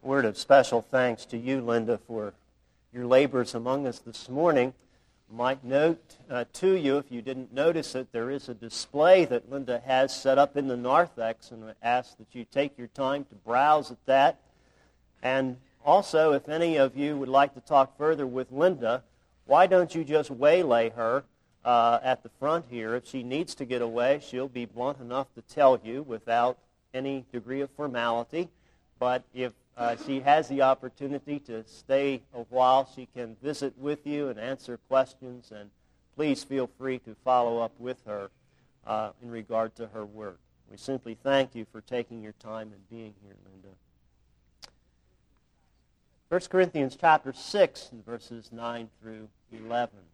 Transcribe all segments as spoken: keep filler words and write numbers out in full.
word of special thanks to you, Linda, for your labors among us this morning. I might note uh, to you, if you didn't notice it, there is a display that Linda has set up in the narthex, and I ask that you take your time to browse at that. And also, if any of you would like to talk further with Linda, why don't you just waylay her uh, at the front here? If she needs to get away, she'll be blunt enough to tell you without any degree of formality. But if Uh, she has the opportunity to stay a while. She can visit with you and answer questions, and please feel free to follow up with her uh, in regard to her work. We simply thank you for taking your time and being here, Linda. First Corinthians chapter six, verses nine through eleven.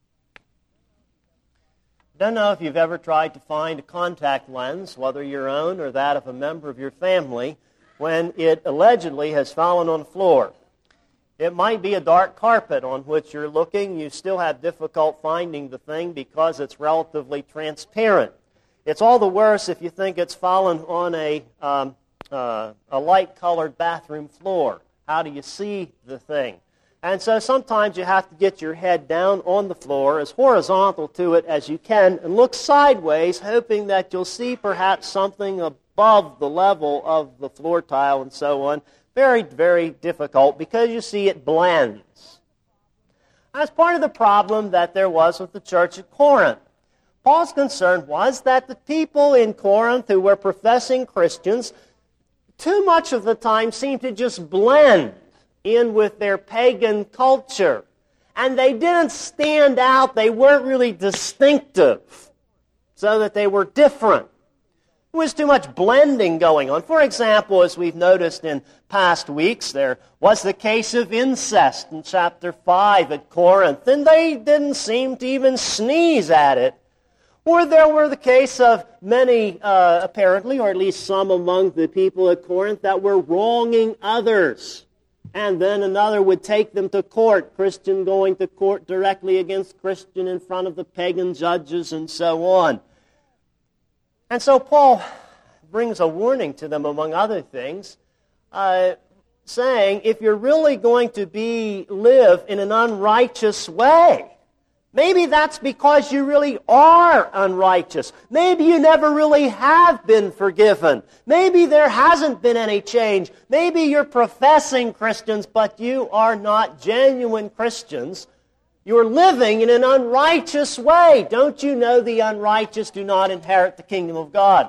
I don't know if you've ever tried to find a contact lens, whether your own or that of a member of your family, when it allegedly has fallen on the floor. It might be a dark carpet on which you're looking. You still have difficult finding the thing because it's relatively transparent. It's all the worse if you think it's fallen on a, um, uh, a light-colored bathroom floor. How do you see the thing? And so sometimes you have to get your head down on the floor, as horizontal to it as you can, and look sideways, hoping that you'll see perhaps something above the level of the floor tile and so on. Very, very difficult because you see it blends. That's part of the problem that there was with the church at Corinth. Paul's concern was that the people in Corinth who were professing Christians too much of the time seemed to just blend in with their pagan culture. And they didn't stand out. They weren't really distinctive, so that they were different. There was too much blending going on. For example, as we've noticed in past weeks, there was the case of incest in chapter five at Corinth, and they didn't seem to even sneeze at it. Or there were the case of many, uh, apparently, or at least some among the people at Corinth, that were wronging others. And then another would take them to court, Christian going to court directly against Christian in front of the pagan judges and so on. And so Paul brings a warning to them, among other things, uh, saying, if you're really going to be live in an unrighteous way, maybe that's because you really are unrighteous. Maybe you never really have been forgiven. Maybe there hasn't been any change. Maybe you're professing Christians, but you are not genuine Christians. You're living in an unrighteous way. Don't you know the unrighteous do not inherit the kingdom of God?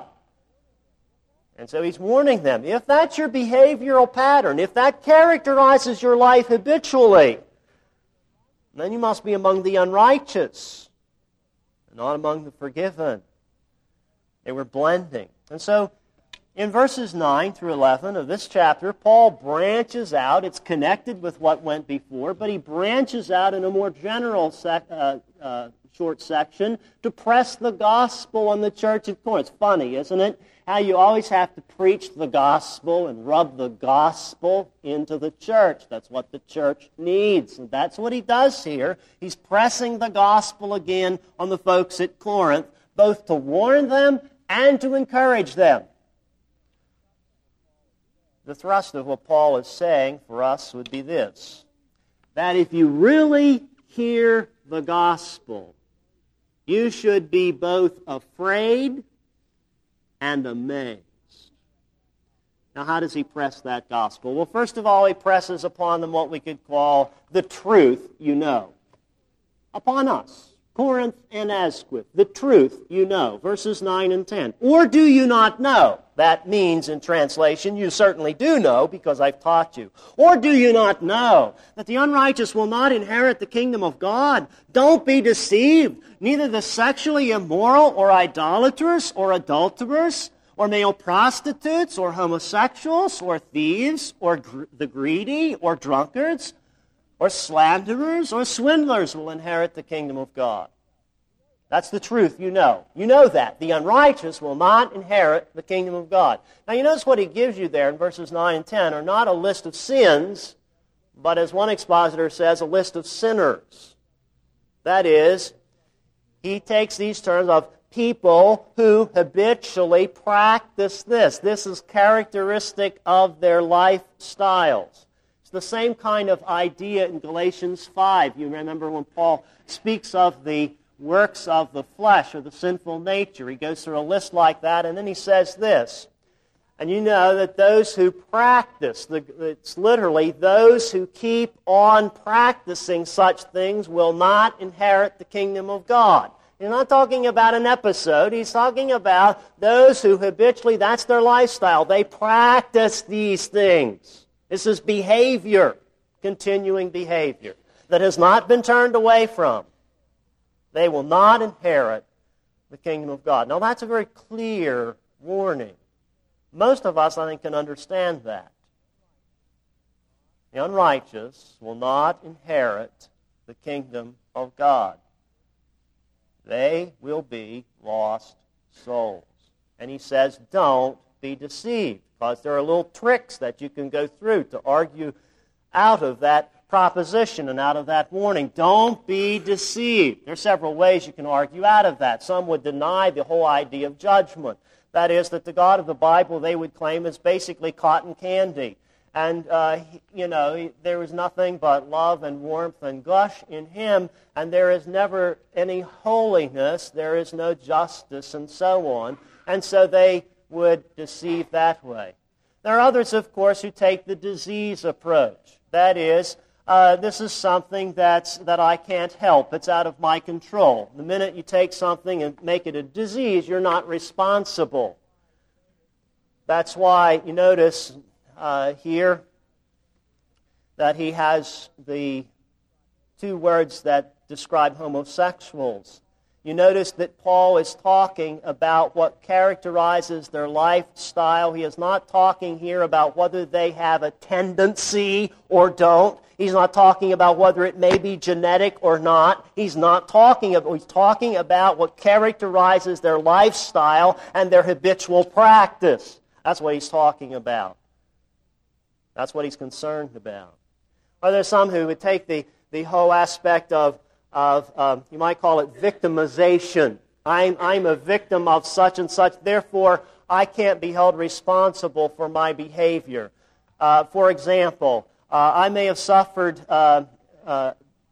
And so he's warning them, if that's your behavioral pattern, if that characterizes your life habitually, then you must be among the unrighteous, not among the forgiven. They were blending. And so in verses nine through eleven of this chapter, Paul branches out. It's connected with what went before, but he branches out in a more general sec, uh, uh, short section to press the gospel on the church of Corinth. It's funny, isn't it? How you always have to preach the gospel and rub the gospel into the church. That's what the church needs. And that's what he does here. He's pressing the gospel again on the folks at Corinth, both to warn them and to encourage them. The thrust of what Paul is saying for us would be this, that if you really hear the gospel, you should be both afraid and amazed. Now, how does he press that gospel? Well, first of all, he presses upon them what we could call the truth you know. Upon us, Corinth and Asquith, the truth you know, verses nine and ten. Or do you not know? That means, in translation, you certainly do know because I've taught you. Or do you not know that the unrighteous will not inherit the kingdom of God? Don't be deceived. Neither the sexually immoral or idolaters or adulterers or male prostitutes or homosexuals or thieves or gr- the greedy or drunkards or slanderers or swindlers will inherit the kingdom of God. That's the truth you know. You know that. The unrighteous will not inherit the kingdom of God. Now you notice what he gives you there in verses nine and ten are not a list of sins, but as one expositor says, a list of sinners. That is, he takes these terms of people who habitually practice this. This is characteristic of their lifestyles. It's the same kind of idea in Galatians five. You remember when Paul speaks of the works of the flesh or the sinful nature. He goes through a list like that, and then he says this. And you know that those who practice, it's literally those who keep on practicing such things will not inherit the kingdom of God. He's not talking about an episode. He's talking about those who habitually, that's their lifestyle. They practice these things. This is behavior, continuing behavior, that has not been turned away from. They will not inherit the kingdom of God. Now, that's a very clear warning. Most of us, I think, can understand that. The unrighteous will not inherit the kingdom of God. They will be lost souls. And he says, don't be deceived, because there are little tricks that you can go through to argue out of that proposition and out of that warning. Don't be deceived. There are several ways you can argue out of that. Some would deny the whole idea of judgment. That is, that the God of the Bible, they would claim, is basically cotton candy. And, uh, you know, there is nothing but love and warmth and gush in him, and there is never any holiness, there is no justice, and so on. And so they would deceive that way. There are others, of course, who take the disease approach. That is, uh, this is something that's, that I can't help. It's out of my control. The minute you take something and make it a disease, you're not responsible. That's why you notice uh, here that he has the two words that describe homosexuals. You notice that Paul is talking about what characterizes their lifestyle. He is not talking here about whether they have a tendency or don't. He's not talking about whether it may be genetic or not. He's not talking about, he's talking about what characterizes their lifestyle and their habitual practice. That's what he's talking about. That's what he's concerned about. Or there's some who would take the, the whole aspect of of, um, you might call it victimization. I'm, I'm a victim of such and such, therefore I can't be held responsible for my behavior. Uh, for example, uh, I may have suffered uh, uh,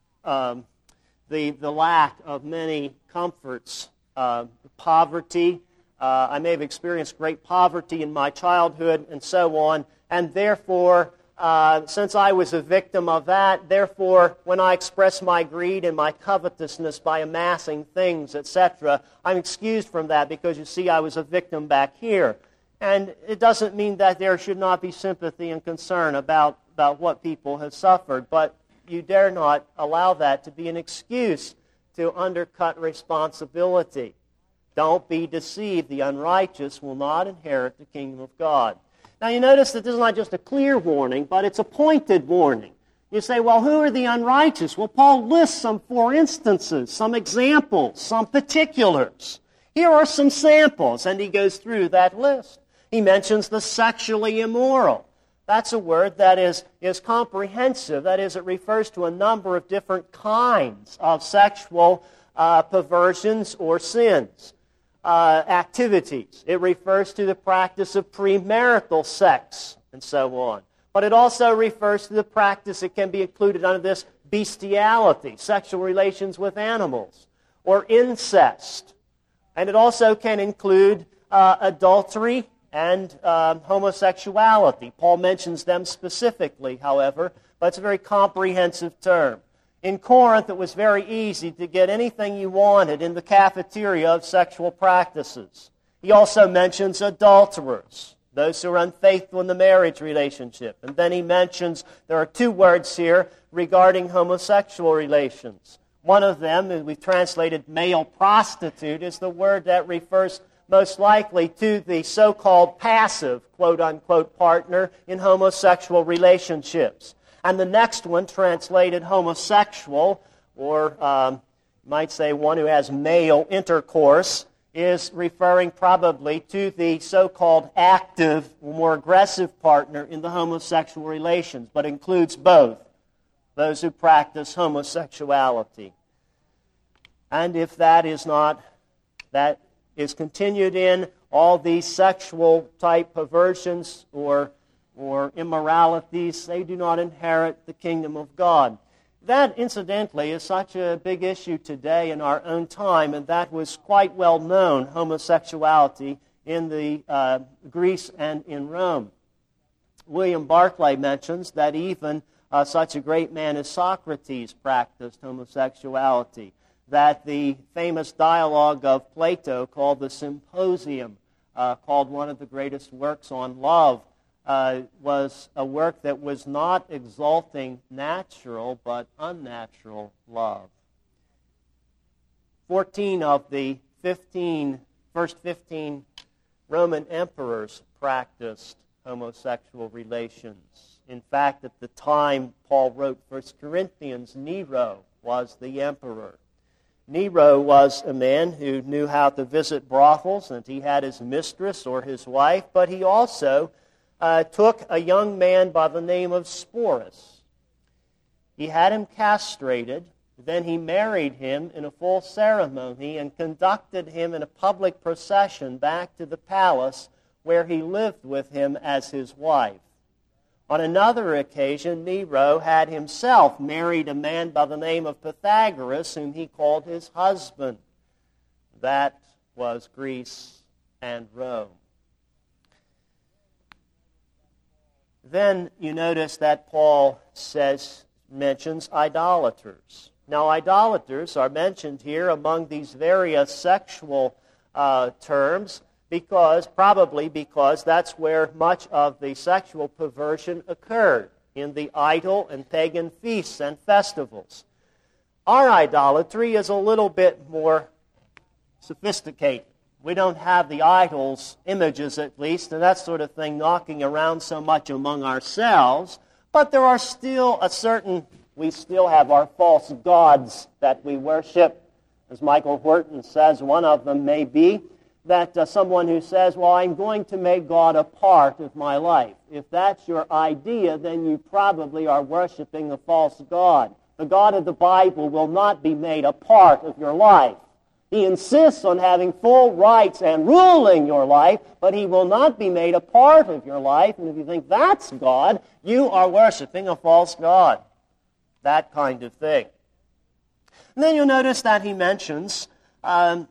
um, the, the lack of many comforts, uh, poverty. Uh, I may have experienced great poverty in my childhood and so on, and therefore Uh, since I was a victim of that, therefore, when I express my greed and my covetousness by amassing things, et cetera, I'm excused from that because, you see, I was a victim back here. And it doesn't mean that there should not be sympathy and concern about, about what people have suffered, but you dare not allow that to be an excuse to undercut responsibility. Don't be deceived. The unrighteous will not inherit the kingdom of God. Now, you notice that this is not just a clear warning, but it's a pointed warning. You say, well, who are the unrighteous? Well, Paul lists some four instances, some examples, some particulars. Here are some samples, and he goes through that list. He mentions the sexually immoral. That's a word that is, is comprehensive. That is, it refers to a number of different kinds of sexual uh, perversions or sins. Uh, activities. It refers to the practice of premarital sex and so on. But it also refers to the practice that can be included under this bestiality, sexual relations with animals, or incest. And it also can include uh, adultery and uh, homosexuality. Paul mentions them specifically, however, but it's a very comprehensive term. In Corinth, it was very easy to get anything you wanted in the cafeteria of sexual practices. He also mentions adulterers, those who are unfaithful in the marriage relationship. And then he mentions, there are two words here regarding homosexual relations. One of them, as we've translated male prostitute, is the word that refers most likely to the so-called passive, quote-unquote, partner in homosexual relationships. And the next one, translated homosexual, or um, you might say one who has male intercourse, is referring probably to the so-called active, more aggressive partner in the homosexual relations, but includes both, those who practice homosexuality. And if that is not, that is continued in, all these sexual type perversions or, or immoralities, they do not inherit the kingdom of God. That, incidentally, is such a big issue today in our own time, and that was quite well known, homosexuality, in the uh, Greece and in Rome. William Barclay mentions that even uh, such a great man as Socrates practiced homosexuality, that the famous dialogue of Plato called the Symposium, uh, called one of the greatest works on love, uh, was a work that was not exalting natural but unnatural love. Fourteen of the fifteen, first fifteen Roman emperors practiced homosexual relations. In fact, at the time Paul wrote First Corinthians, Nero was the emperor. Nero was a man who knew how to visit brothels, and he had his mistress or his wife, but he also uh, took a young man by the name of Sporus. He had him castrated, then he married him in a full ceremony and conducted him in a public procession back to the palace where he lived with him as his wife. On another occasion, Nero had himself married a man by the name of Pythagoras, whom he called his husband. That was Greece and Rome. Then you notice that Paul says, mentions idolaters. Now, idolaters are mentioned here among these various sexual uh, terms, because probably because that's where much of the sexual perversion occurred, in the idol and pagan feasts and festivals. Our idolatry is a little bit more sophisticated. We don't have the idols, images at least, and that sort of thing knocking around so much among ourselves, but there are still a certain, we still have our false gods that we worship. As Michael Horton says, one of them may be that uh, someone who says, well, I'm going to make God a part of my life. If that's your idea, then you probably are worshiping a false God. The God of the Bible will not be made a part of your life. He insists on having full rights and ruling your life, but he will not be made a part of your life. And if you think that's God, you are worshiping a false God. That kind of thing. And then you'll notice that he mentions um,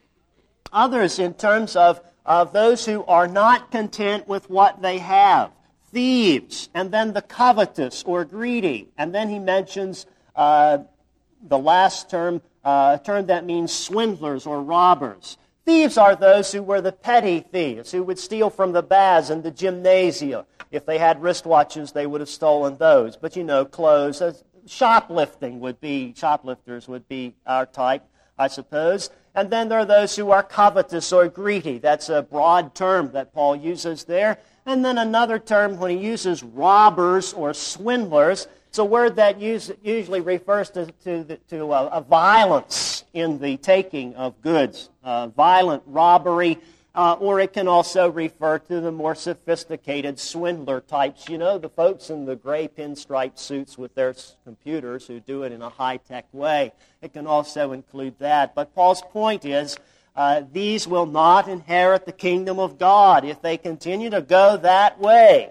others in terms of, of those who are not content with what they have. Thieves, and then the covetous or greedy. And then he mentions uh, the last term, uh, a term that means swindlers or robbers. Thieves are those who were the petty thieves, who would steal from the baths and the gymnasia. If they had wristwatches, they would have stolen those. But you know, clothes, uh, shoplifting would be, shoplifters would be our type, I suppose. And then there are those who are covetous or greedy. That's a broad term that Paul uses there. And then another term when he uses robbers or swindlers, it's a word that use, usually refers to, to, the, to a, a violence in the taking of goods, uh, violent robbery, uh, or it can also refer to the more sophisticated swindler types. You know, the folks in the gray pinstripe suits with their computers who do it in a high-tech way. It can also include that. But Paul's point is, uh, these will not inherit the kingdom of God if they continue to go that way.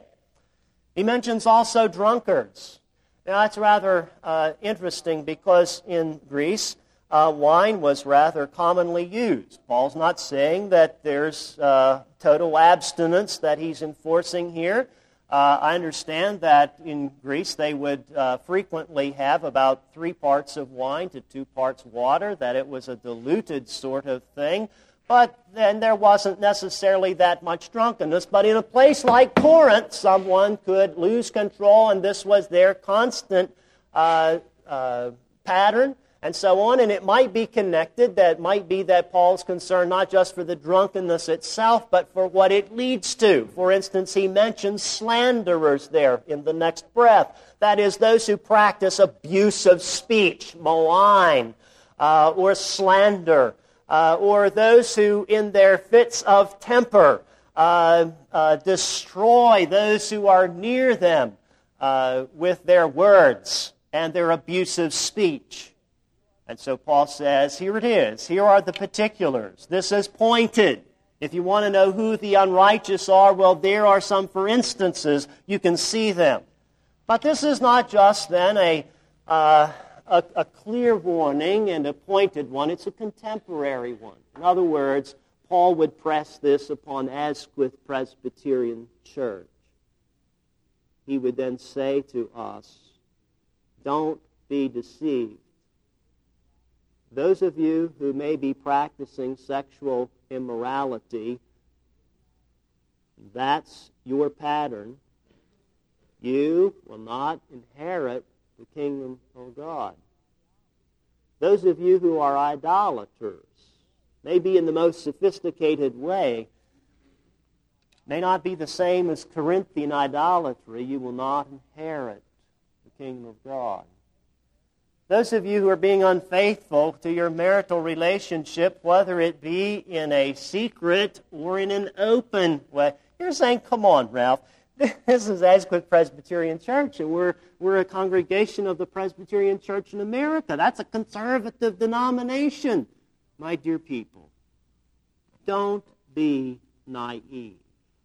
He mentions also drunkards. Now, that's rather uh, interesting because in Greece, uh, wine was rather commonly used. Paul's not saying that there's uh, total abstinence that he's enforcing here. Uh, I understand that in Greece they would uh, frequently have about three parts of wine to two parts water, that it was a diluted sort of thing. But then there wasn't necessarily that much drunkenness. But in a place like Corinth, someone could lose control, and this was their constant uh, uh, pattern, and so on. And it might be connected, that might be that Paul's concerned not just for the drunkenness itself, but for what it leads to. For instance, he mentions slanderers there in the next breath. That is, those who practice abusive speech, malign, uh, or slander. Uh, or those who, in their fits of temper, uh, uh, destroy those who are near them uh, with their words and their abusive speech. And so Paul says, here it is. Here are the particulars. This is pointed. If you want to know who the unrighteous are, well, there are some for instances. You can see them. But this is not just then a, uh, a, a clear warning and a pointed one. It's a contemporary one. In other words, Paul would press this upon Asquith Presbyterian Church. He would then say to us, don't be deceived. Those of you who may be practicing sexual immorality, that's your pattern. You will not inherit the kingdom of God. Those of you who are idolaters, maybe in the most sophisticated way, may not be the same as Corinthian idolatry. You will not inherit the kingdom of God. Those of you who are being unfaithful to your marital relationship, whether it be in a secret or in an open way, you're saying, come on, Ralph. This is Asquith Presbyterian Church, and we're, we're a congregation of the Presbyterian Church in America. That's a conservative denomination. My dear people, don't be naive.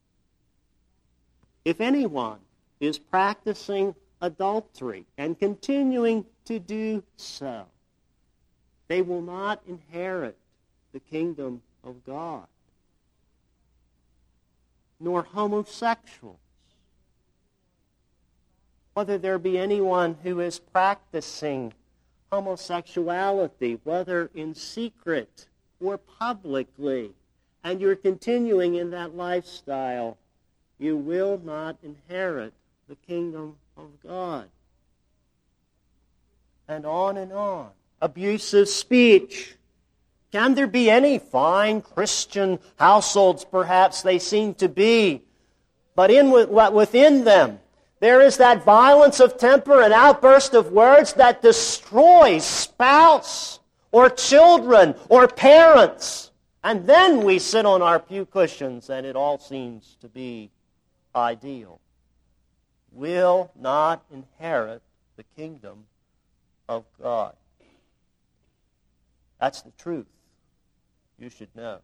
If anyone is practicing adultery and continuing to do so, they will not inherit the kingdom of God. Nor homosexuals. Whether there be anyone who is practicing homosexuality, whether in secret or publicly, and you're continuing in that lifestyle, you will not inherit the kingdom of God. And on and on. Abusive speech. Can there be any fine Christian households? Perhaps they seem to be. But in within them, there is that violence of temper and outburst of words that destroys spouse or children or parents. And then we sit on our pew cushions and it all seems to be ideal. Will not inherit the kingdom of God. That's the truth. You should know.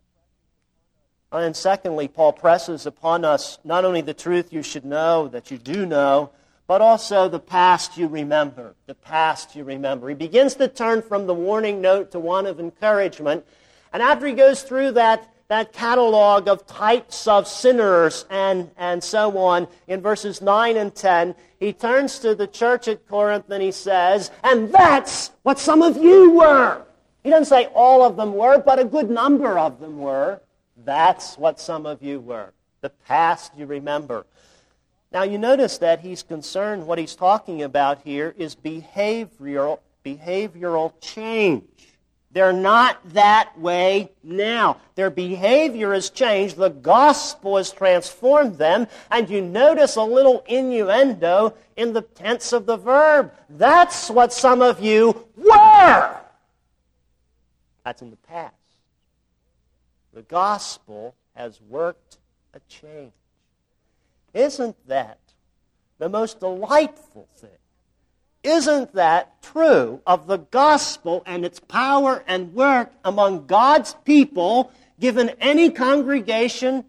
And secondly, Paul presses upon us not only the truth you should know, that you do know, but also the past you remember. The past you remember. He begins to turn from the warning note to one of encouragement. And after he goes through that, that catalog of types of sinners and, and so on, in verses nine and ten, he turns to the church at Corinth and he says, and that's what some of you were. He doesn't say all of them were, but a good number of them were. That's what some of you were. The past you remember. Now you notice that he's concerned, what he's talking about here is behavioral, behavioral change. They're not that way now. Their behavior has changed. The gospel has transformed them. And you notice a little innuendo in the tense of the verb. That's what some of you were. That's in the past. The gospel has worked a change. Isn't that the most delightful thing? Isn't that true of the gospel and its power and work among God's people, given any congregation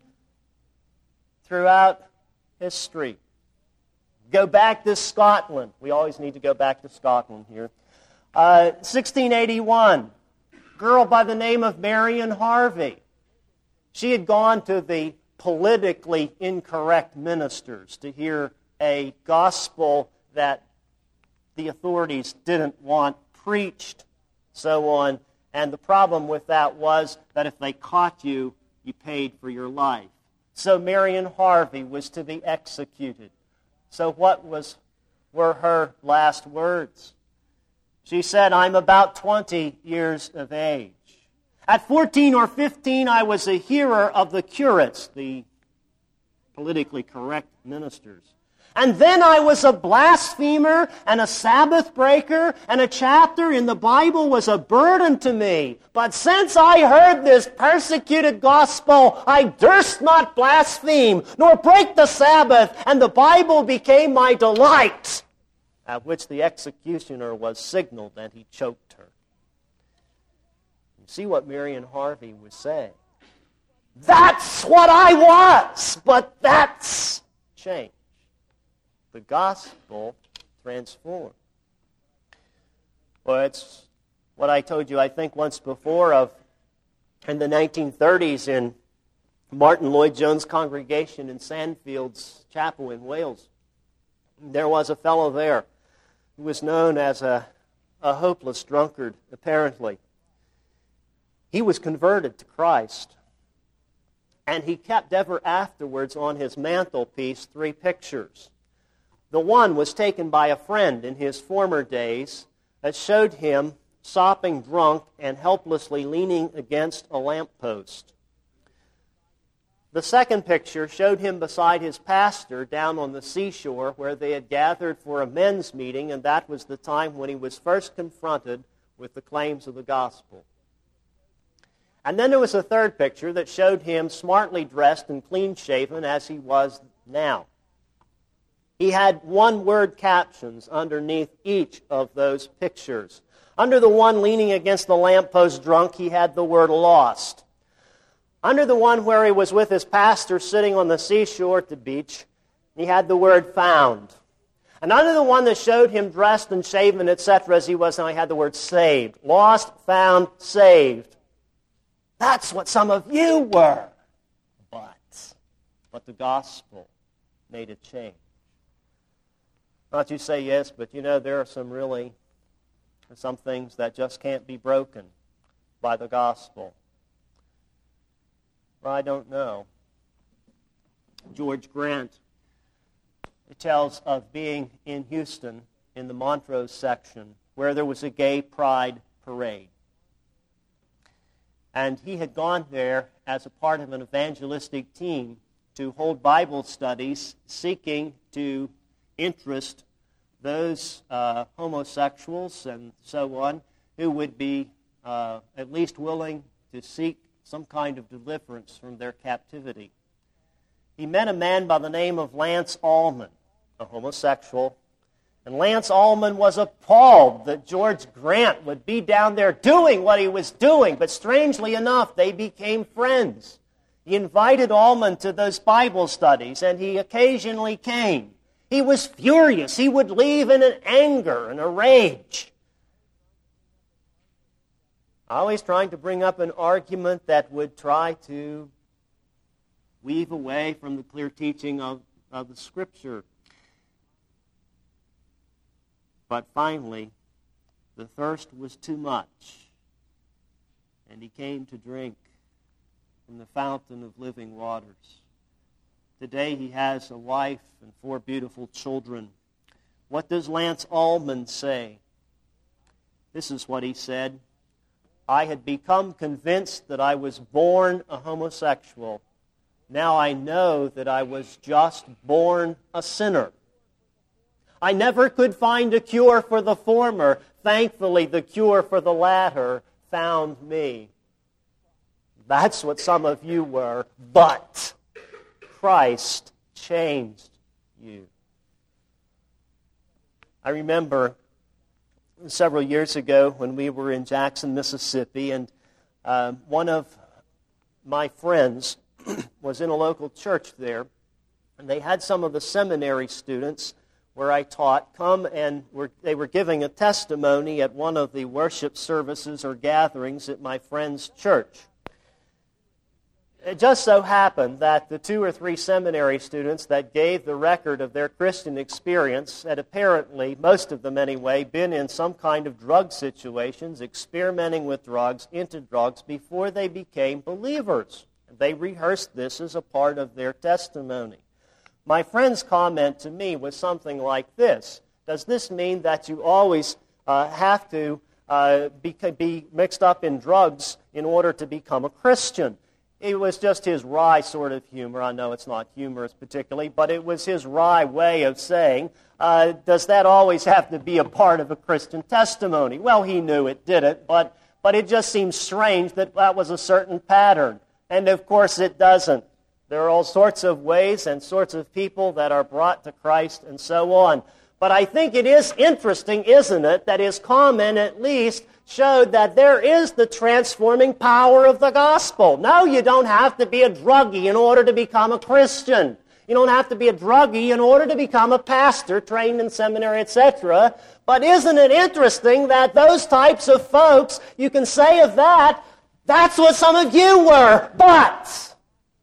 throughout history? Go back to Scotland. We always need to go back to Scotland here. Uh, sixteen eighty-one, girl by the name of Marion Harvey. She had gone to the politically incorrect ministers to hear a gospel that the authorities didn't want preached, so on. And the problem with that was that if they caught you, you paid for your life. So Marion Harvey was to be executed. So what was were her last words? She said, I'm about twenty years of age. At fourteen or fifteen, I was a hearer of the curates, the politically correct ministers. And then I was a blasphemer and a Sabbath breaker, and a chapter in the Bible was a burden to me. But since I heard this persecuted gospel, I durst not blaspheme, nor break the Sabbath, and the Bible became my delight. At which the executioner was signaled, and he choked her. See what Marion Harvey was saying. That's what I was, but that's changed. The gospel transformed. Well, it's what I told you, I think, once before of in the nineteen thirties in Martin Lloyd-Jones' congregation in Sandfields Chapel in Wales. There was a fellow there who was known as a, a hopeless drunkard, apparently. He was converted to Christ, and he kept ever afterwards on his mantelpiece three pictures. The one was taken by a friend in his former days that showed him sopping drunk and helplessly leaning against a lamppost. The second picture showed him beside his pastor down on the seashore where they had gathered for a men's meeting, and that was the time when he was first confronted with the claims of the gospel. And then there was a third picture that showed him smartly dressed and clean-shaven as he was now. He had one-word captions underneath each of those pictures. Under the one leaning against the lamppost drunk, he had the word lost. Under the one where he was with his pastor sitting on the seashore at the beach, he had the word found. And under the one that showed him dressed and shaven, et cetera, as he was now, he had the word saved. Lost, found, saved. That's what some of you were. But, but the gospel made a change. Not you say yes, but you know, there are some really, some things that just can't be broken by the gospel. Well, I don't know. George Grant tells of being in Houston in the Montrose section where there was a gay pride parade. And he had gone there as a part of an evangelistic team to hold Bible studies seeking to interest those uh, homosexuals and so on who would be uh, at least willing to seek some kind of deliverance from their captivity. He met a man by the name of Lance Allman, a homosexual, and Lance Allman was appalled that George Grant would be down there doing what he was doing, but strangely enough, they became friends. He invited Allman to those Bible studies, and he occasionally came. He was furious. He would leave in an anger and a rage. Always trying to bring up an argument that would try to weave away from the clear teaching of, of the Scripture. But finally, the thirst was too much, and he came to drink from the fountain of living waters. Today he has a wife and four beautiful children. What does Lance Allman say? This is what he said. I had become convinced that I was born a homosexual. Now I know that I was just born a sinner. I never could find a cure for the former. Thankfully, the cure for the latter found me. That's what some of you were, but Christ changed you. I remember several years ago when we were in Jackson, Mississippi, and uh, one of my friends was in a local church there, and they had some of the seminary students where I taught come and were, they were giving a testimony at one of the worship services or gatherings at my friend's church. It just so happened that the two or three seminary students that gave the record of their Christian experience had apparently, most of them anyway, been in some kind of drug situations, experimenting with drugs, into drugs, before they became believers. They rehearsed this as a part of their testimony. My friend's comment to me was something like this. Does this mean that you always uh, have to uh, be, be mixed up in drugs in order to become a Christian? It was just his wry sort of humor. I know it's not humorous particularly, but it was his wry way of saying, uh, does that always have to be a part of a Christian testimony? Well, he knew it didn't, but, but it just seems strange that that was a certain pattern. And of course it doesn't. There are all sorts of ways and sorts of people that are brought to Christ and so on. But I think it is interesting, isn't it, that his comment at least showed that there is the transforming power of the gospel. No, you don't have to be a druggie in order to become a Christian. You don't have to be a druggie in order to become a pastor, trained in seminary, et cetera. But isn't it interesting that those types of folks, you can say of that, that's what some of you were, but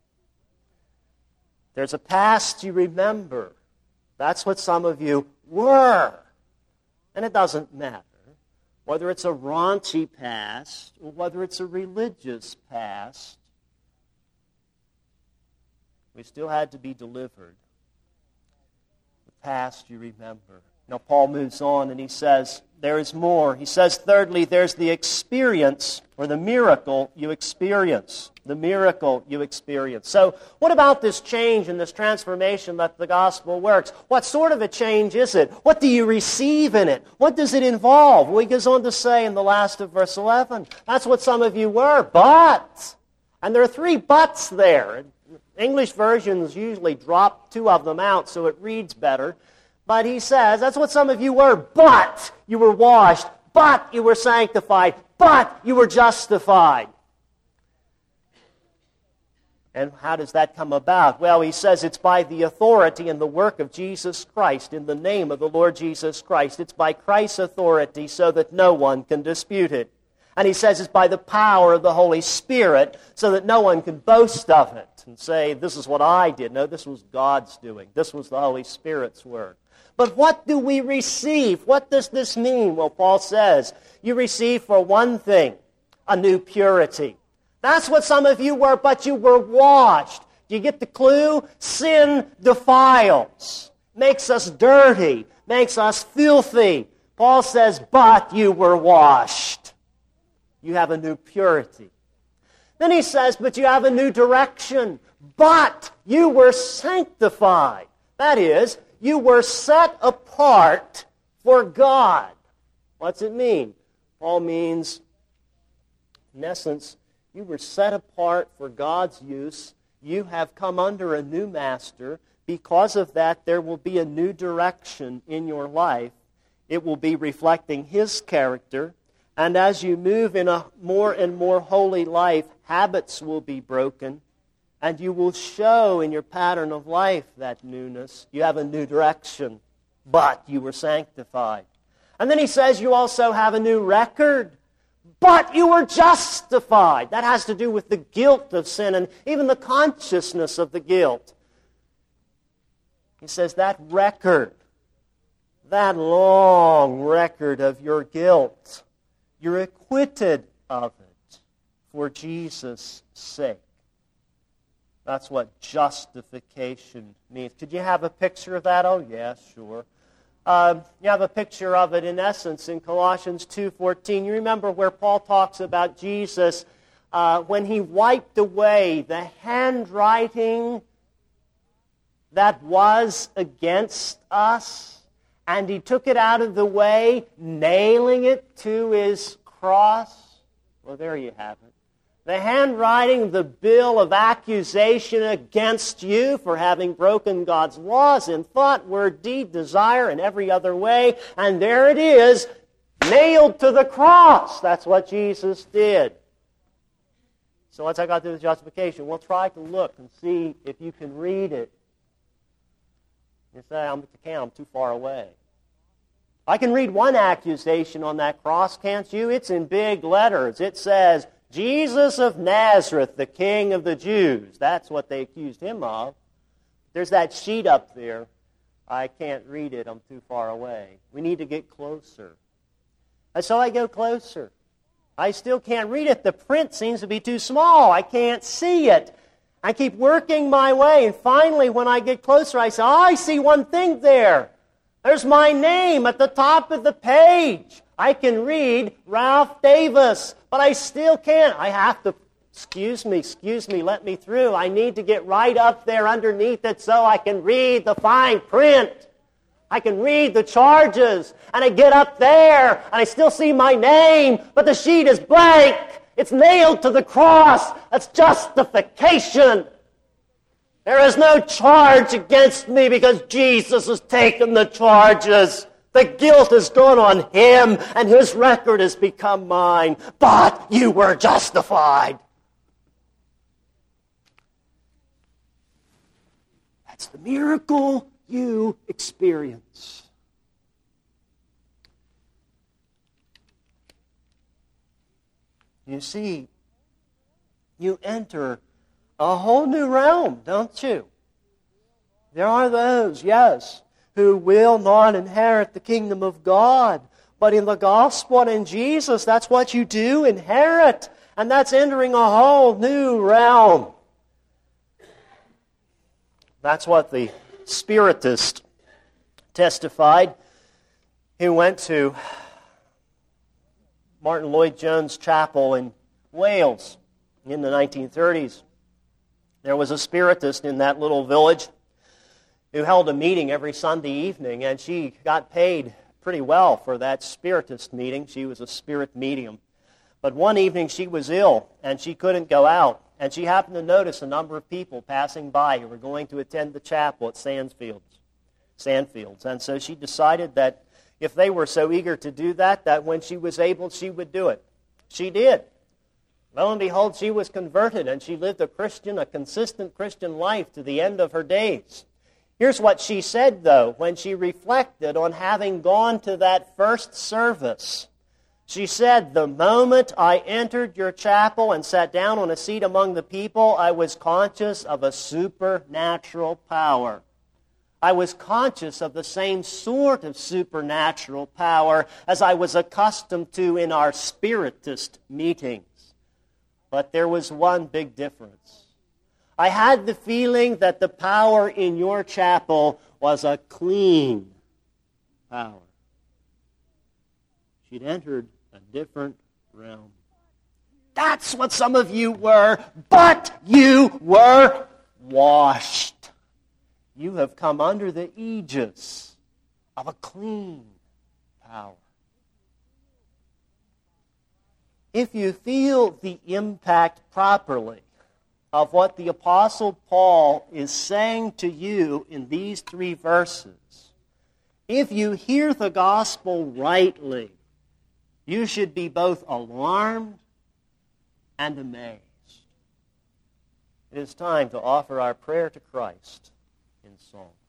there's a past you remember. That's what some of you were. And it doesn't matter whether it's a raunchy past or whether it's a religious past. We still had to be delivered. The past you remember. Now Paul moves on and he says, there is more. He says, thirdly, there's the experience or the miracle you experience. The miracle you experience. So what about this change and this transformation that the gospel works? What sort of a change is it? What do you receive in it? What does it involve? Well, he goes on to say in the last of verse eleven, that's what some of you were, but. And there are three buts there. English versions usually drop two of them out so it reads better. But he says, that's what some of you were, but you were washed, but you were sanctified, but you were justified. And how does that come about? Well, he says it's by the authority and the work of Jesus Christ, in the name of the Lord Jesus Christ. It's by Christ's authority so that no one can dispute it. And he says it's by the power of the Holy Spirit so that no one can boast of it and say, this is what I did. No, this was God's doing. This was the Holy Spirit's work. But what do we receive? What does this mean? Well, Paul says, you receive for one thing, a new purity. That's what some of you were, but you were washed. Do you get the clue? Sin defiles, makes us dirty, makes us filthy. Paul says, but you were washed. You have a new purity. Then he says, but you have a new direction. But you were sanctified. That is, you were set apart for God. What's it mean? Paul means, in essence, you were set apart for God's use. You have come under a new master. Because of that, there will be a new direction in your life. It will be reflecting His character. And as you move in a more and more holy life, habits will be broken. And you will show in your pattern of life that newness. You have a new direction, but you were sanctified. And then he says you also have a new record, but you were justified. That has to do with the guilt of sin and even the consciousness of the guilt. He says that record, that long record of your guilt, you're acquitted of it for Jesus' sake. That's what justification means. Could you have a picture of that? Oh, yeah, sure. Uh, you have a picture of it, in essence, in Colossians two fourteen. You remember where Paul talks about Jesus uh, when He wiped away the handwriting that was against us, and He took it out of the way, nailing it to His cross. Well, there you have it. The handwriting, the bill of accusation against you for having broken God's laws in thought, word, deed, desire, and every other way. And there it is, nailed to the cross. That's what Jesus did. So what's that got to do with justification? Well, try to look and see if you can read it. You say, I'm, I'm too far away. I can read one accusation on that cross, can't you? It's in big letters. It says, Jesus of Nazareth, the King of the Jews. That's what they accused Him of. There's that sheet up there. I can't read it. I'm too far away. We need to get closer. And so I go closer. I still can't read it. The print seems to be too small. I can't see it. I keep working my way, and finally when I get closer, I say, oh, I see one thing there. There's my name at the top of the page. I can read Ralph Davis, but I still can't. I have to, excuse me, excuse me, let me through. I need to get right up there underneath it so I can read the fine print. I can read the charges, and I get up there, and I still see my name, but the sheet is blank. It's nailed to the cross. That's justification. There is no charge against me because Jesus has taken the charges. The guilt has gone on him, and his record has become mine. But you were justified. That's the miracle you experience. You see, you enter a whole new realm, don't you? There are those, yes, who will not inherit the kingdom of God. But in the gospel and in Jesus, that's what you do, inherit. And that's entering a whole new realm. That's what the Spiritist testified. He went to Martin Lloyd-Jones Chapel in Wales in the nineteen thirties. There was a Spiritist in that little village who held a meeting every Sunday evening, and she got paid pretty well for that Spiritist meeting. She was a spirit medium. But one evening she was ill, and she couldn't go out, and she happened to notice a number of people passing by who were going to attend the chapel at Sandfields. Sandfields. And so she decided that if they were so eager to do that, that when she was able, she would do it. She did. Lo and behold, she was converted, and she lived a Christian, a consistent Christian life to the end of her days. Here's what she said, though, when she reflected on having gone to that first service. She said, "The moment I entered your chapel and sat down on a seat among the people, I was conscious of a supernatural power. I was conscious of the same sort of supernatural power as I was accustomed to in our Spiritist meetings. But there was one big difference. I had the feeling that the power in your chapel was a clean power." She'd entered a different realm. That's what some of you were, but you were washed. You have come under the aegis of a clean power. If you feel the impact properly of what the Apostle Paul is saying to you in these three verses, if you hear the gospel rightly, you should be both alarmed and amazed. It is time to offer our prayer to Christ in song.